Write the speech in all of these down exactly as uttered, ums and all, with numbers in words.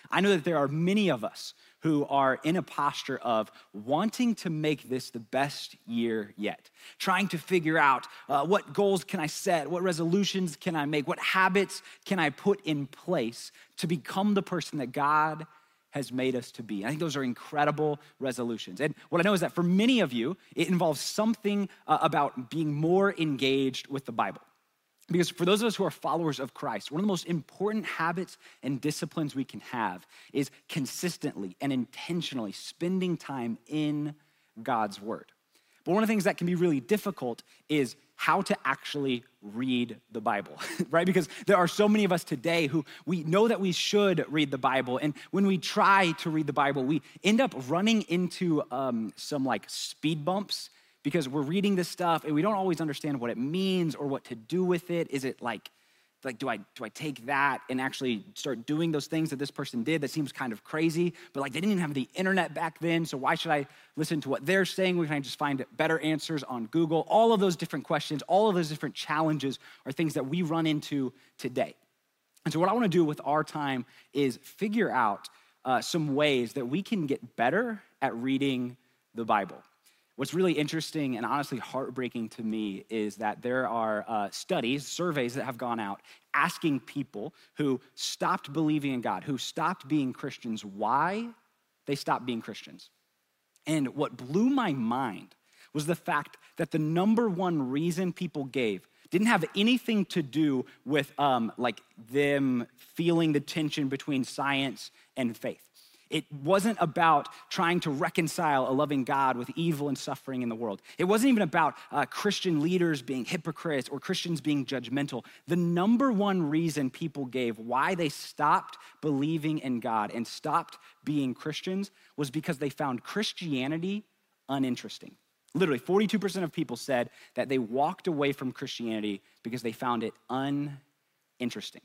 I know that there are many of us who are in a posture of wanting to make this the best year yet, trying to figure out uh, what goals can I set, what resolutions can I make, what habits can I put in place to become the person that God has made us to be. I think those are incredible resolutions. And what I know is that for many of you, it involves something uh, about being more engaged with the Bible. Because for those of us who are followers of Christ, one of the most important habits and disciplines we can have is consistently and intentionally spending time in God's word. But one of the things that can be really difficult is how to actually read the Bible, right? Because there are so many of us today who we know that we should read the Bible. And when we try to read the Bible, we end up running into um, some like speed bumps because we're reading this stuff and we don't always understand what it means or what to do with it. Is it like, like do I do I take that and actually start doing those things that this person did that seems kind of crazy, but like they didn't even have the internet back then, so why should I listen to what they're saying? We can just find better answers on Google. All of those different questions, all of those different challenges are things that we run into today. And so what I want to do with our time is figure out uh, some ways that we can get better at reading the Bible. What's really interesting and honestly heartbreaking to me is that there are uh, studies, surveys that have gone out asking people who stopped believing in God, who stopped being Christians, why they stopped being Christians. And what blew my mind was the fact that the number one reason people gave didn't have anything to do with um, like them feeling the tension between science and faith. It wasn't about trying to reconcile a loving God with evil and suffering in the world. It wasn't even about uh, Christian leaders being hypocrites or Christians being judgmental. The number one reason people gave why they stopped believing in God and stopped being Christians was because they found Christianity uninteresting. Literally, forty-two percent of people said that they walked away from Christianity because they found it uninteresting.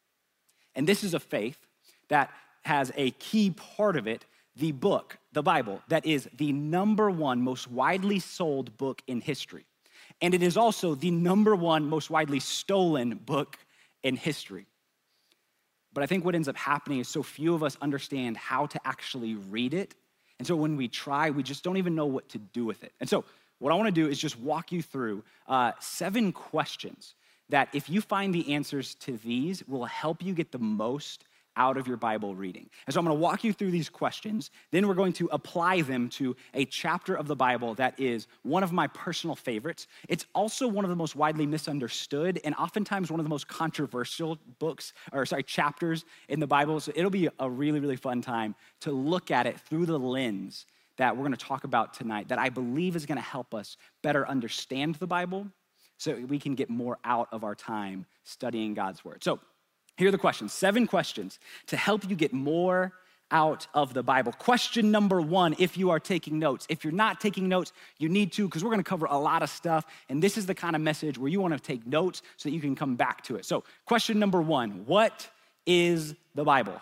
And this is a faith that has a key part of it, the book, the Bible, that is the number one most widely sold book in history. And it is also the number one most widely stolen book in history. But I think what ends up happening is so few of us understand how to actually read it. And so when we try, we just don't even know what to do with it. And so what I wanna do is just walk you through uh, seven questions that if you find the answers to these will help you get the most out of your Bible reading. And so I'm gonna walk you through these questions, then we're going to apply them to a chapter of the Bible that is one of my personal favorites. It's also one of the most widely misunderstood and oftentimes one of the most controversial books, or sorry, chapters in the Bible. So it'll be a really, really fun time to look at it through the lens that we're gonna talk about tonight that I believe is gonna help us better understand the Bible so we can get more out of our time studying God's word. So here are the questions, seven questions to help you get more out of the Bible. Question number one, if you are taking notes. If you're not taking notes, you need to, because we're gonna cover a lot of stuff, and this is the kind of message where you wanna take notes so that you can come back to it. So question number one, what is the Bible?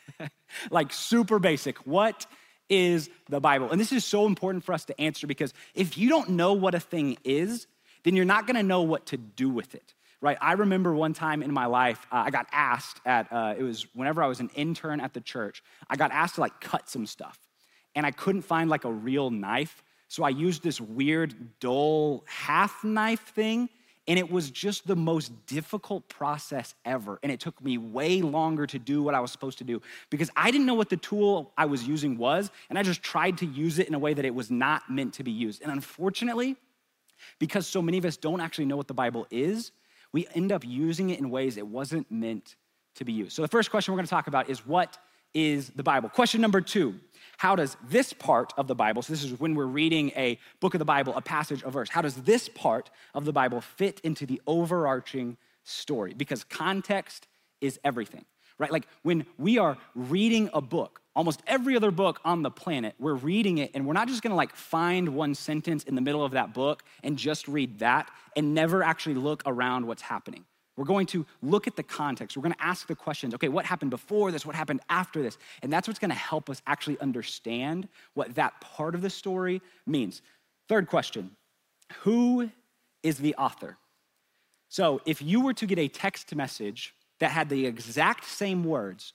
Like super basic, what is the Bible? And this is so important for us to answer because if you don't know what a thing is, then you're not gonna know what to do with it. Right, I remember one time in my life, uh, I got asked at, uh, it was whenever I was an intern at the church, I got asked to like cut some stuff. And I couldn't find like a real knife. So I used this weird, dull half knife thing. And it was just the most difficult process ever. And it took me way longer to do what I was supposed to do because I didn't know what the tool I was using was. And I just tried to use it in a way that it was not meant to be used. And unfortunately, because so many of us don't actually know what the Bible is, we end up using it in ways it wasn't meant to be used. So the first question we're gonna talk about is what is the Bible? Question number two, how does this part of the Bible, so this is when we're reading a book of the Bible, a passage, a verse, how does this part of the Bible fit into the overarching story? Because context is everything, right? Like when we are reading a book, almost every other book on the planet, we're reading it and we're not just gonna like find one sentence in the middle of that book and just read that and never actually look around what's happening. We're going to look at the context. We're gonna ask the questions, okay, what happened before this? What happened after this? And that's what's gonna help us actually understand what that part of the story means. Third question, who is the author? So if you were to get a text message that had the exact same words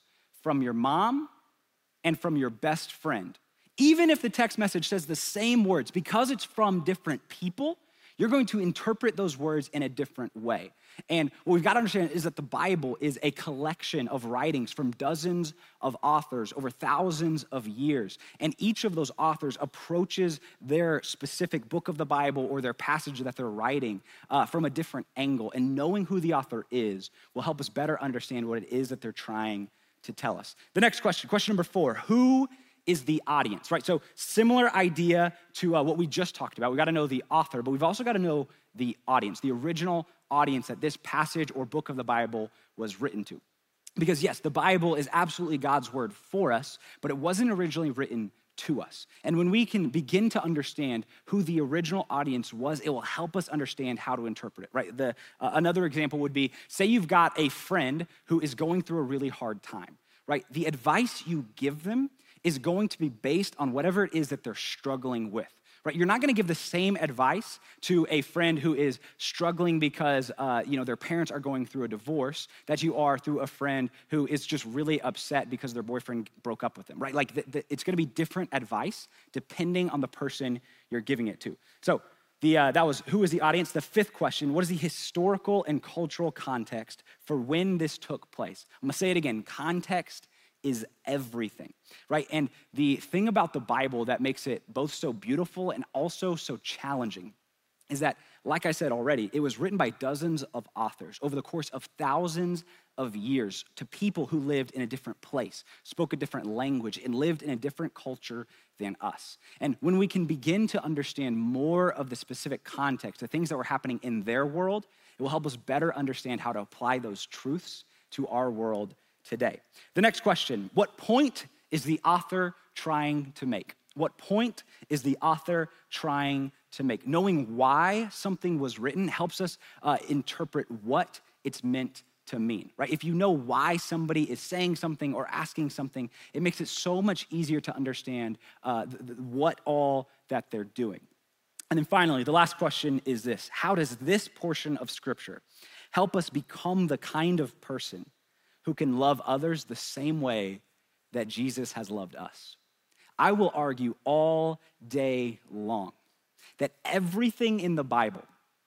from your mom and from your best friend. Even if the text message says the same words, because it's from different people, you're going to interpret those words in a different way. And what we've got to understand is that the Bible is a collection of writings from dozens of authors over thousands of years. And each of those authors approaches their specific book of the Bible or their passage that they're writing uh, from a different angle. And knowing who the author is will help us better understand what it is that they're trying to tell us. The next question, question number four, who is the audience, right? So similar idea to uh, what we just talked about. We got to know the author, but we've also got to know the audience, the original audience that this passage or book of the Bible was written to. Because yes, the Bible is absolutely God's word for us, but it wasn't originally written to us. And when we can begin to understand who the original audience was, it will help us understand how to interpret it, right? The, uh, another example would be, say you've got a friend who is going through a really hard time, right? The advice you give them is going to be based on whatever it is that they're struggling with, right? You're not gonna give the same advice to a friend who is struggling because uh, you know, their parents are going through a divorce that you are through a friend who is just really upset because their boyfriend broke up with them, right? Like the, the, it's gonna be different advice depending on the person you're giving it to. So the, uh, that was who is the audience. The fifth question, what is the historical and cultural context for when this took place? I'm gonna say it again, context is everything, right? And the thing about the Bible that makes it both so beautiful and also so challenging is that, like I said already, it was written by dozens of authors over the course of thousands of years to people who lived in a different place, spoke a different language, and lived in a different culture than us. And when we can begin to understand more of the specific context, the things that were happening in their world, it will help us better understand how to apply those truths to our world today. The next question, what point is the author trying to make? What point is the author trying to make? Knowing why something was written helps us uh, interpret what it's meant to mean, right? If you know why somebody is saying something or asking something, it makes it so much easier to understand uh, th- th- what all that they're doing. And then finally, the last question is this: how does this portion of Scripture help us become the kind of person who can love others the same way that Jesus has loved us? I will argue all day long that everything in the Bible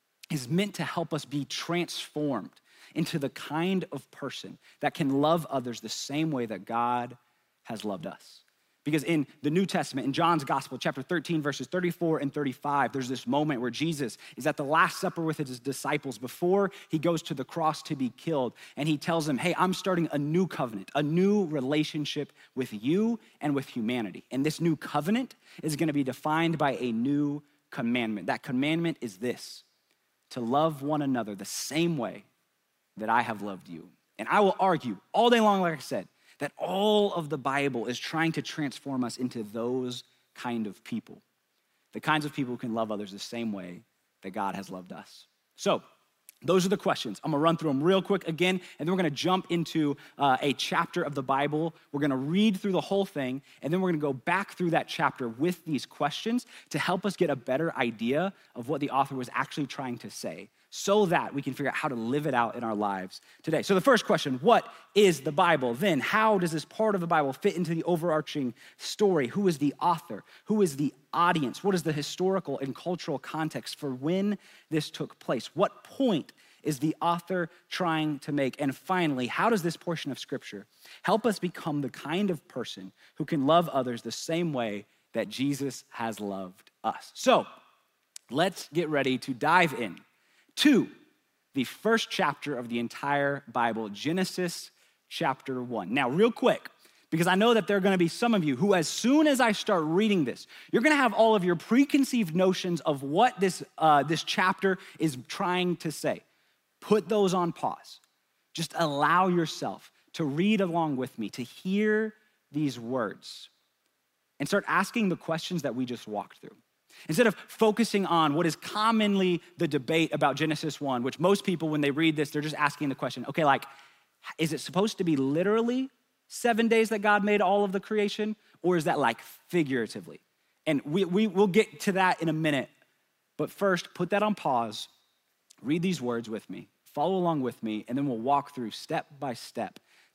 is meant to help us be transformed into the kind of person that can love others the same way that God has loved us. Because in the New Testament, in John's Gospel, chapter thirteen, verses thirty-four and thirty-five, there's this moment where Jesus is at the Last Supper with his disciples before he goes to the cross to be killed. And he tells them, hey, I'm starting a new covenant, a new relationship with you and with humanity. And this new covenant is gonna be defined by a new commandment. That commandment is this: to love one another the same way that I have loved you. And I will argue all day long, like I said, that all of the Bible is trying to transform us into those kind of people, the kinds of people who can love others the same way that God has loved us. So those are the questions. I'm gonna run through them real quick again, and then we're gonna jump into uh, a chapter of the Bible. We're gonna read through the whole thing, and then we're gonna go back through that chapter with these questions to help us get a better idea of what the author was actually trying to say, so that we can figure out how to live it out in our lives today. So the first question, what is the Bible? Then how does this part of the Bible fit into the overarching story? Who is the author? Who is the audience? What is the historical and cultural context for when this took place? What point is the author trying to make? And finally, how does this portion of Scripture help us become the kind of person who can love others the same way that Jesus has loved us? So let's get ready to dive in to the first chapter of the entire Bible, Genesis chapter one. Now, real quick, because I know that there are gonna be some of you who, as soon as I start reading this, you're gonna have all of your preconceived notions of what this, uh, this chapter is trying to say. Put those on pause. Just allow yourself to read along with me, to hear these words, and start asking the questions that we just walked through. Instead of focusing on what is commonly the debate about Genesis one, which most people, when they read this, they're just asking the question, okay, like, is it supposed to be literally seven days that God made all of the creation? Or is that like figuratively? And we, we, we'll get to that in a minute. But first, put that on pause, read these words with me, follow along with me, and then we'll walk through step by step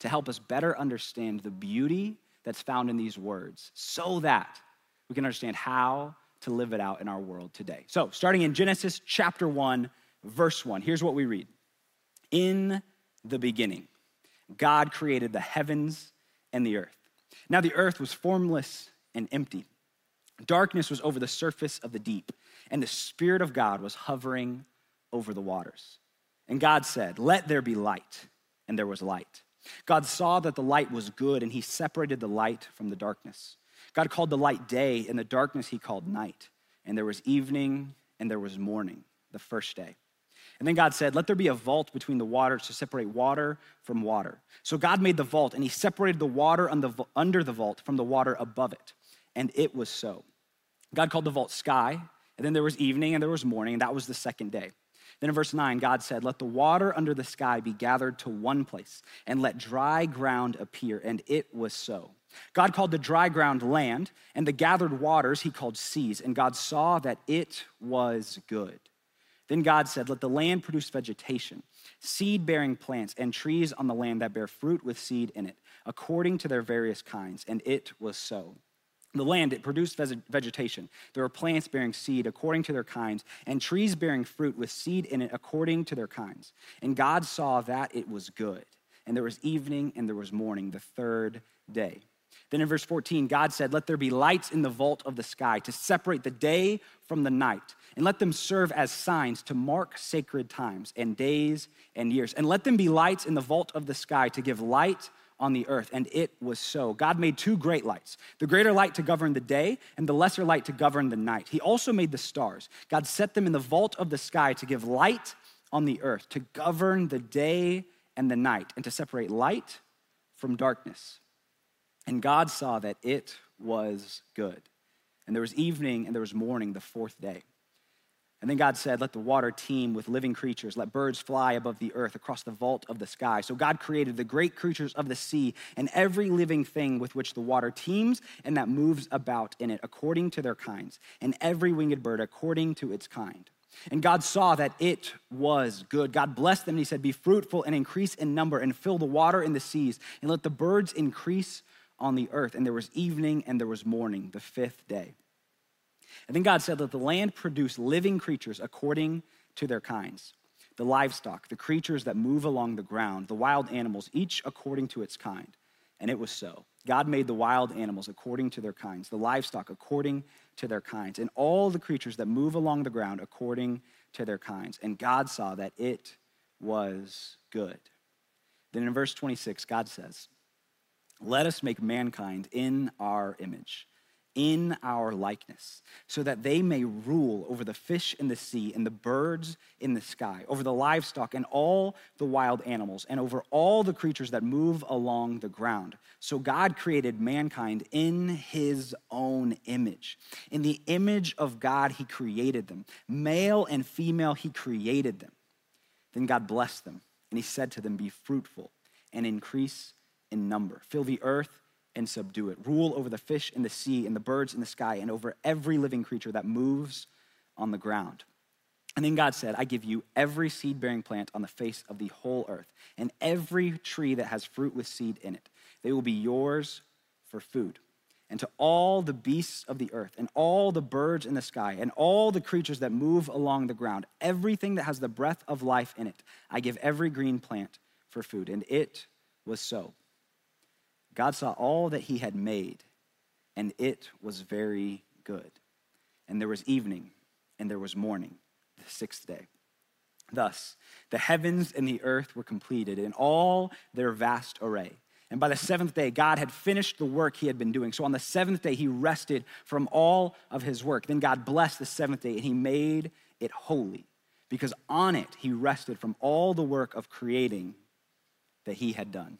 to help us better understand the beauty that's found in these words so that we can understand how to live it out in our world today. So starting in Genesis chapter one, verse one, here's what we read. In the beginning, God created the heavens and the earth. Now the earth was formless and empty. Darkness was over the surface of the deep, and the Spirit of God was hovering over the waters. And God said, "Let there be light," and there was light. God saw that the light was good, and he separated the light from the darkness. God called the light day, and the darkness he called night. And there was evening, and there was morning, the first day. And then God said, "Let there be a vault between the waters to separate water from water." So God made the vault, and he separated the water under the vault from the water above it. And it was so. God called the vault sky, and then there was evening, and there was morning, and that was the second day. Then in verse nine, God said, "Let the water under the sky be gathered to one place, and let dry ground appear." And it was so. God called the dry ground land, and the gathered waters he called seas. And God saw that it was good. Then God said, "Let the land produce vegetation, seed-bearing plants, and trees on the land that bear fruit with seed in it, according to their various kinds." And it was so. The land, it produced vegetation. There were plants bearing seed according to their kinds, and trees bearing fruit with seed in it according to their kinds. And God saw that it was good. And there was evening and there was morning, the third day. Then in verse fourteen, God said, "Let there be lights in the vault of the sky to separate the day from the night, and let them serve as signs to mark sacred times and days and years. And let them be lights in the vault of the sky to give light on the earth." And it was so. God made two great lights, the greater light to govern the day and the lesser light to govern the night. He also made the stars. God set them in the vault of the sky to give light on the earth, to govern the day and the night, and to separate light from darkness. And God saw that it was good. And there was evening and there was morning, the fourth day. And then God said, "Let the water teem with living creatures. Let birds fly above the earth across the vault of the sky." So God created the great creatures of the sea and every living thing with which the water teems and that moves about in it according to their kinds, and every winged bird according to its kind. And God saw that it was good. God blessed them and he said, "Be fruitful and increase in number and fill the water in the seas and let the birds increase on the earth." And there was evening and there was morning, the fifth day. And then God said, "Let the land produce living creatures according to their kinds, the livestock, the creatures that move along the ground, the wild animals, each according to its kind." And it was so. God made the wild animals according to their kinds, the livestock according to their kinds, and all the creatures that move along the ground according to their kinds. And God saw that it was good. Then in verse twenty-six, God says, "Let us make mankind in our image, in our likeness, so that they may rule over the fish in the sea and the birds in the sky, over the livestock and all the wild animals, and over all the creatures that move along the ground." So God created mankind in his own image. In the image of God, he created them. Male and female, he created them. Then God blessed them, and he said to them, "Be fruitful and increase in number. Fill the earth and subdue it. Rule over the fish in the sea and the birds in the sky and over every living creature that moves on the ground." And then God said, "I give you every seed-bearing plant on the face of the whole earth and every tree that has fruit with seed in it. They will be yours for food. And to all the beasts of the earth and all the birds in the sky and all the creatures that move along the ground, everything that has the breath of life in it, I give every green plant for food." And it was so. God saw all that he had made, and it was very good. And there was evening, and there was morning, the sixth day. Thus, the heavens and the earth were completed in all their vast array. And by the seventh day, God had finished the work he had been doing. So on the seventh day, he rested from all of his work. Then God blessed the seventh day, and he made it holy, because on it he rested from all the work of creating that he had done.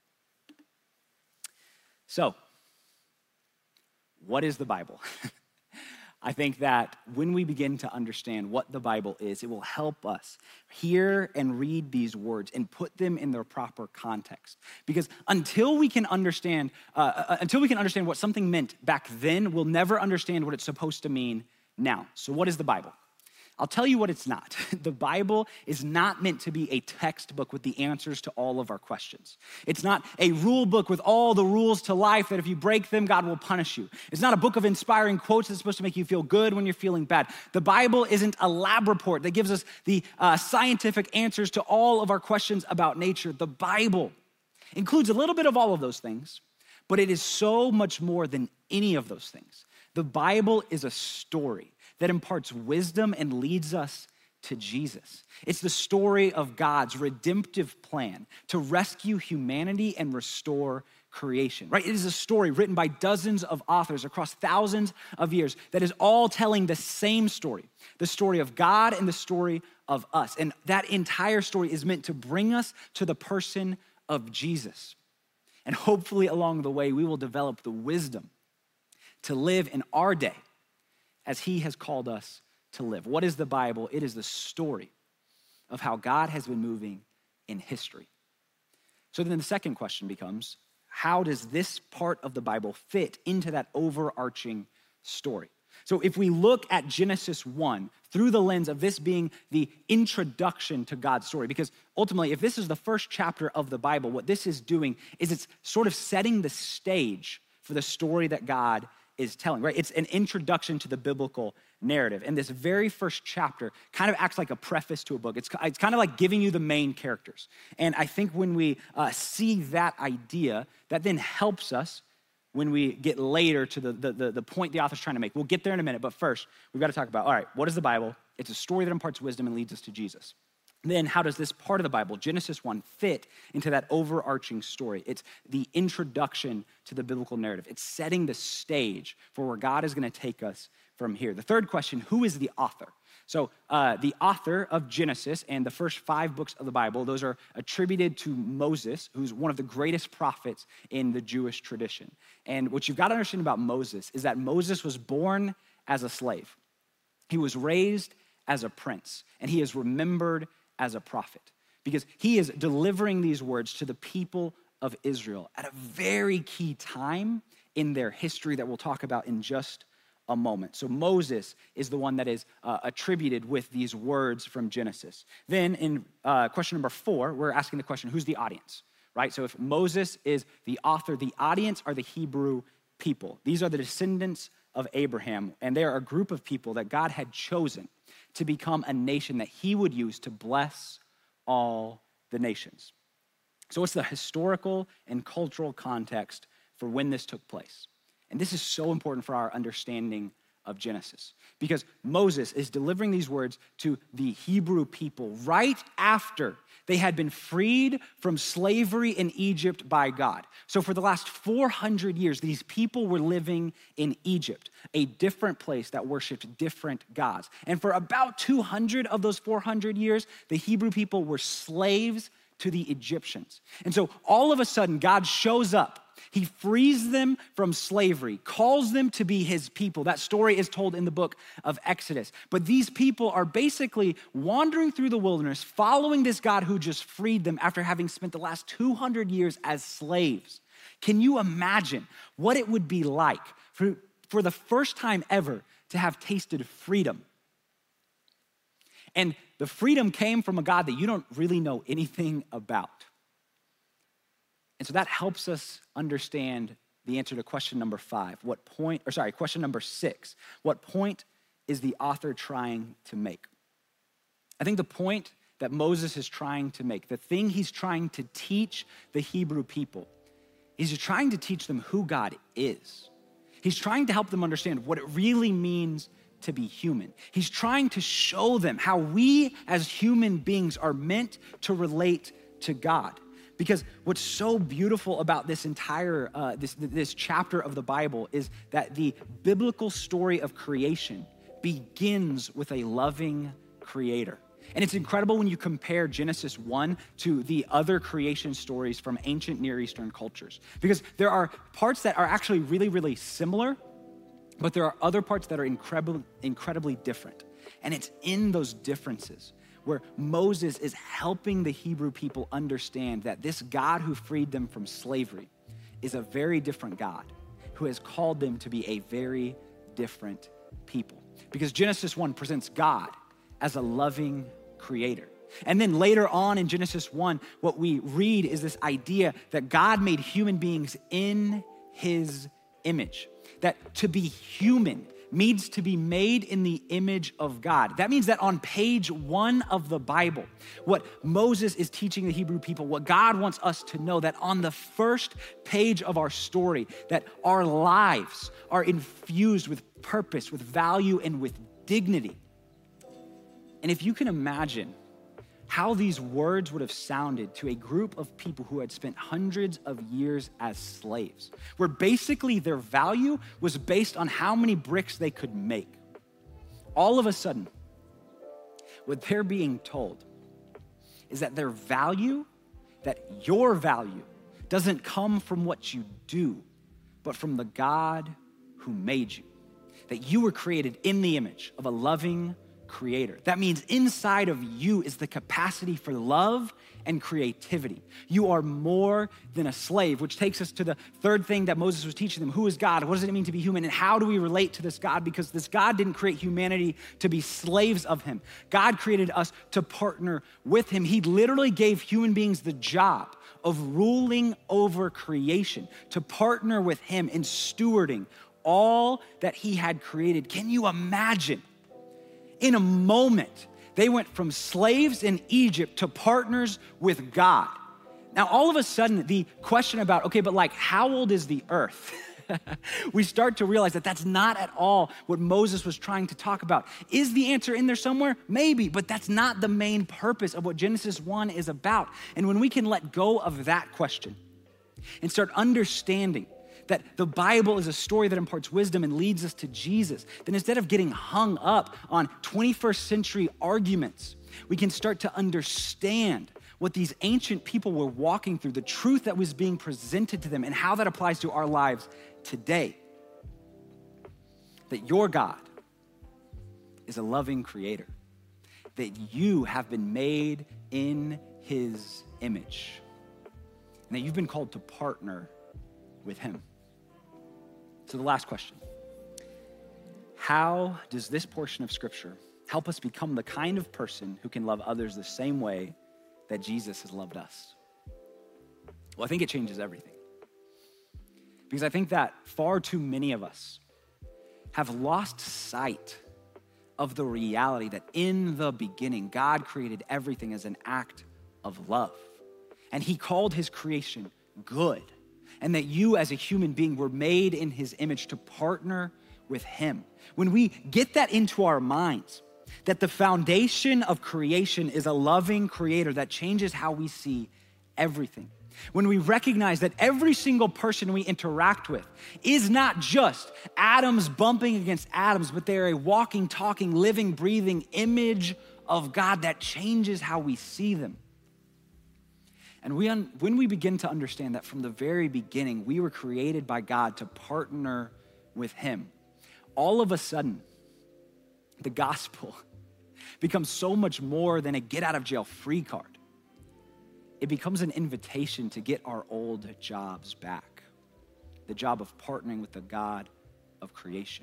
So, what is the Bible? I think that when we begin to understand what the Bible is, it will help us hear and read these words and put them in their proper context. Because until we can understand, uh, until we can understand what something meant back then, we'll never understand what it's supposed to mean now. So, what is the Bible? I'll tell you what it's not. The Bible is not meant to be a textbook with the answers to all of our questions. It's not a rule book with all the rules to life that if you break them, God will punish you. It's not a book of inspiring quotes that's supposed to make you feel good when you're feeling bad. The Bible isn't a lab report that gives us the uh, scientific answers to all of our questions about nature. The Bible includes a little bit of all of those things, but it is so much more than any of those things. The Bible is a story that imparts wisdom and leads us to Jesus. It's the story of God's redemptive plan to rescue humanity and restore creation, right? It is a story written by dozens of authors across thousands of years that is all telling the same story, the story of God and the story of us. And that entire story is meant to bring us to the person of Jesus. And hopefully along the way, we will develop the wisdom to live in our day as he has called us to live. What is the Bible? It is the story of how God has been moving in history. So then the second question becomes, how does this part of the Bible fit into that overarching story? So if we look at Genesis one through the lens of this being the introduction to God's story, because ultimately, if this is the first chapter of the Bible, what this is doing is it's sort of setting the stage for the story that God is telling, right? It's an introduction to the biblical narrative. And this very first chapter kind of acts like a preface to a book. It's, it's kind of like giving you the main characters. And I think when we uh, see that idea, that then helps us when we get later to the, the, the, the point the author's trying to make. We'll get there in a minute, but first, we've got to talk about, all right, what is the Bible? It's a story that imparts wisdom and leads us to Jesus. Then how does this part of the Bible, Genesis one, fit into that overarching story? It's the introduction to the biblical narrative. It's setting the stage for where God is going to take us from here. The third question, who is the author? So uh, the author of Genesis and the first five books of the Bible, those are attributed to Moses, who's one of the greatest prophets in the Jewish tradition. And what you've got to understand about Moses is that Moses was born as a slave. He was raised as a prince, and he is remembered as a prophet because he is delivering these words to the people of Israel at a very key time in their history that we'll talk about in just a moment. So Moses is the one that is uh, attributed with these words from Genesis. Then in uh, question number four, we're asking the question, who's the audience, right? So if Moses is the author, the audience are the Hebrew people. These are the descendants of Abraham, and they are a group of people that God had chosen to become a nation that he would use to bless all the nations. So what's the historical and cultural context for when this took place? And this is so important for our understanding of Genesis because Moses is delivering these words to the Hebrew people right after they had been freed from slavery in Egypt by God. So for the last four hundred years, these people were living in Egypt, a different place that worshiped different gods. And for about two hundred of those four hundred years, the Hebrew people were slaves to the Egyptians. And so all of a sudden, God shows up. He frees them from slavery, calls them to be his people. That story is told in the book of Exodus. But these people are basically wandering through the wilderness, following this God who just freed them after having spent the last two hundred years as slaves. Can you imagine what it would be like for, for the first time ever to have tasted freedom? And the freedom came from a God that you don't really know anything about. And so that helps us understand the answer to question number five. What point, or sorry, question number six. What point is the author trying to make? I think the point that Moses is trying to make, the thing he's trying to teach the Hebrew people, is he's trying to teach them who God is. He's trying to help them understand what it really means to be human. He's trying to show them how we as human beings are meant to relate to God. Because what's so beautiful about this entire, uh, this, this chapter of the Bible is that the biblical story of creation begins with a loving creator. And it's incredible when you compare Genesis one to the other creation stories from ancient Near Eastern cultures. Because there are parts that are actually really, really similar, but there are other parts that are incredibly, incredibly different. And it's in those differences where Moses is helping the Hebrew people understand that this God who freed them from slavery is a very different God who has called them to be a very different people. Because Genesis one presents God as a loving creator. And then later on in Genesis one, what we read is this idea that God made human beings in his image. That to be human means to be made in the image of God. That means that on page one of the Bible, what Moses is teaching the Hebrew people, what God wants us to know, that on the first page of our story, that our lives are infused with purpose, with value, and with dignity. And if you can imagine how these words would have sounded to a group of people who had spent hundreds of years as slaves, where basically their value was based on how many bricks they could make. All of a sudden, what they're being told is that their value, that your value, doesn't come from what you do, but from the God who made you. That you were created in the image of a loving creator. That means inside of you is the capacity for love and creativity. You are more than a slave, which takes us to the third thing that Moses was teaching them. Who is God? What does it mean to be human? And how do we relate to this God? Because this God didn't create humanity to be slaves of him. God created us to partner with him. He literally gave human beings the job of ruling over creation, to partner with him in stewarding all that he had created. Can you imagine? In a moment, they went from slaves in Egypt to partners with God. Now, all of a sudden, the question about, okay, but like, how old is the earth? We start to realize that that's not at all what Moses was trying to talk about. Is the answer in there somewhere? Maybe, but that's not the main purpose of what Genesis one is about. And when we can let go of that question and start understanding that the Bible is a story that imparts wisdom and leads us to Jesus, then instead of getting hung up on twenty-first century arguments, we can start to understand what these ancient people were walking through, the truth that was being presented to them, and how that applies to our lives today. That your God is a loving creator, that you have been made in his image, and that you've been called to partner with him. So the last question: how does this portion of scripture help us become the kind of person who can love others the same way that Jesus has loved us? Well, I think it changes everything. Because I think that far too many of us have lost sight of the reality that in the beginning, God created everything as an act of love. And he called his creation good. And that you as a human being were made in his image to partner with him. When we get that into our minds, that the foundation of creation is a loving creator that changes how we see everything. When we recognize that every single person we interact with is not just atoms bumping against atoms, but they're a walking, talking, living, breathing image of God that changes how we see them. And we un- when we begin to understand that from the very beginning, we were created by God to partner with him, all of a sudden, the gospel becomes so much more than a get out of jail free card. It becomes an invitation to get our old jobs back, the job of partnering with the God of creation.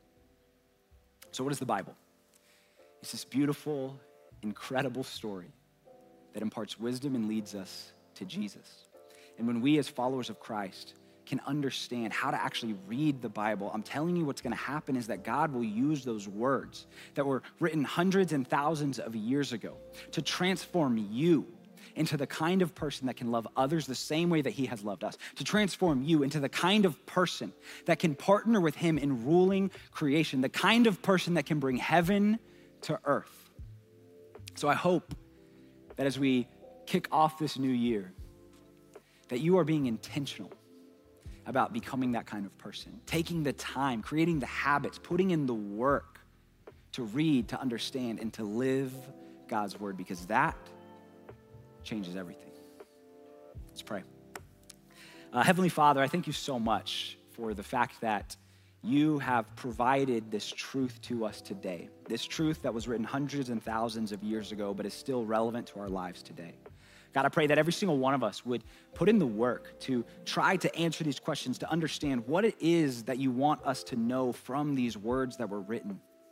So what is the Bible? It's this beautiful, incredible story that imparts wisdom and leads us to Jesus. And when we as followers of Christ can understand how to actually read the Bible, I'm telling you what's gonna happen is that God will use those words that were written hundreds and thousands of years ago to transform you into the kind of person that can love others the same way that he has loved us, to transform you into the kind of person that can partner with him in ruling creation, the kind of person that can bring heaven to earth. So I hope that as we kick off this new year, that you are being intentional about becoming that kind of person, taking the time, creating the habits, putting in the work to read, to understand, and to live God's word, because that changes everything. Let's pray. Uh, Heavenly Father, I thank you so much for the fact that you have provided this truth to us today, this truth that was written hundreds and thousands of years ago, but is still relevant to our lives today. God, I pray that every single one of us would put in the work to try to answer these questions, to understand what it is that you want us to know from these words that were written.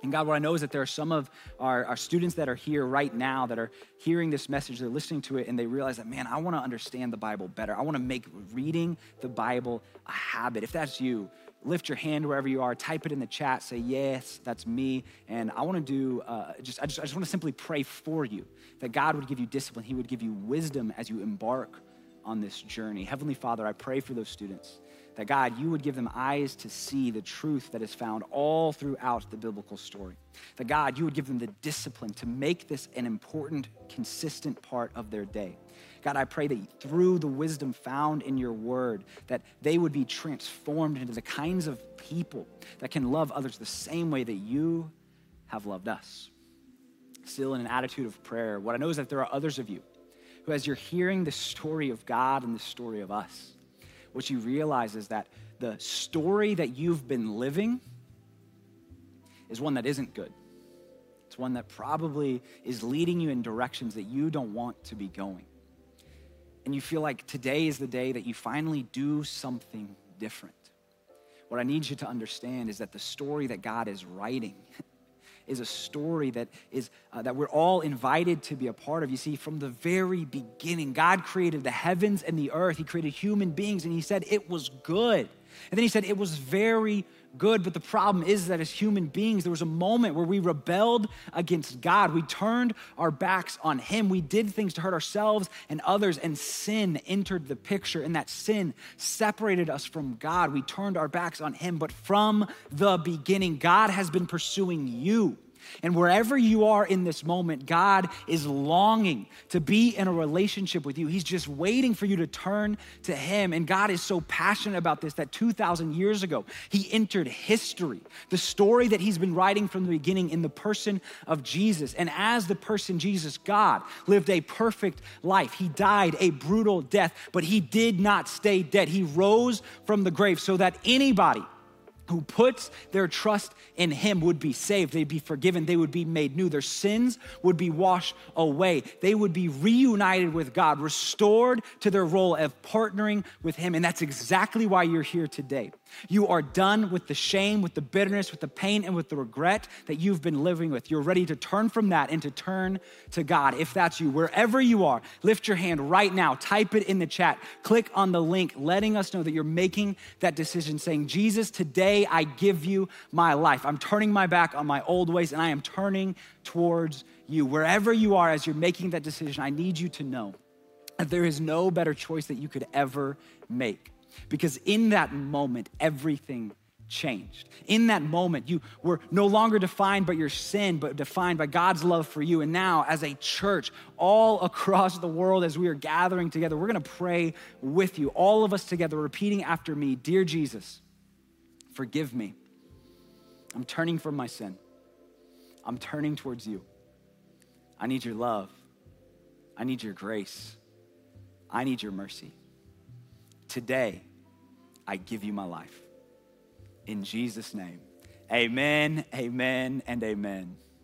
And God, what I know is that there are some of our, our students that are here right now that are hearing this message, they're listening to it, and they realize that, man, I want to understand the Bible better. I want to make reading the Bible a habit. If that's you, lift your hand wherever you are, type it in the chat, say, yes, that's me. And I want to do, uh, just, I just, I just want to simply pray for you, that God would give you discipline. He would give you wisdom as you embark on this journey. Heavenly Father, I pray for those students, that God, you would give them eyes to see the truth that is found all throughout the biblical story. That God, you would give them the discipline to make this an important, consistent part of their day. God, I pray that through the wisdom found in your word, that they would be transformed into the kinds of people that can love others the same way that you have loved us. Still in an attitude of prayer, what I know is that there are others of you who, as you're hearing the story of God and the story of us, what you realize is that the story that you've been living is one that isn't good. It's one that probably is leading you in directions that you don't want to be going. And you feel like today is the day that you finally do something different. What I need you to understand is that the story that God is writing is a story that is uh, that we're all invited to be a part of. You see, from the very beginning, God created the heavens and the earth. He created human beings, and he said it was good. And then he said it was very good. But the problem is that as human beings, there was a moment where we rebelled against God. We turned our backs on him. We did things to hurt ourselves and others, and sin entered the picture, and that sin separated us from God. We turned our backs on him. But from the beginning, God has been pursuing you. And wherever you are in this moment, God is longing to be in a relationship with you. He's just waiting for you to turn to him. And God is so passionate about this that two thousand years ago, he entered history, the story that he's been writing from the beginning in the person of Jesus. And as the person Jesus, God lived a perfect life. He died a brutal death, but he did not stay dead. He rose from the grave so that anybody who puts their trust in him would be saved. They'd be forgiven. They would be made new. Their sins would be washed away. They would be reunited with God, restored to their role of partnering with him. And that's exactly why you're here today. You are done with the shame, with the bitterness, with the pain, and with the regret that you've been living with. You're ready to turn from that and to turn to God. If that's you, wherever you are, lift your hand right now. Type it in the chat. Click on the link, letting us know that you're making that decision, saying, Jesus, today I give you my life. I'm turning my back on my old ways, and I am turning towards you. Wherever you are as you're making that decision, I need you to know that there is no better choice that you could ever make. Because in that moment, everything changed. In that moment, you were no longer defined by your sin, but defined by God's love for you. And now, as a church, all across the world, as we are gathering together, we're gonna pray with you, all of us together, repeating after me, Dear Jesus, forgive me. I'm turning from my sin. I'm turning towards you. I need your love. I need your grace. I need your mercy. Today, I give you my life. In Jesus' name, amen, amen, and amen.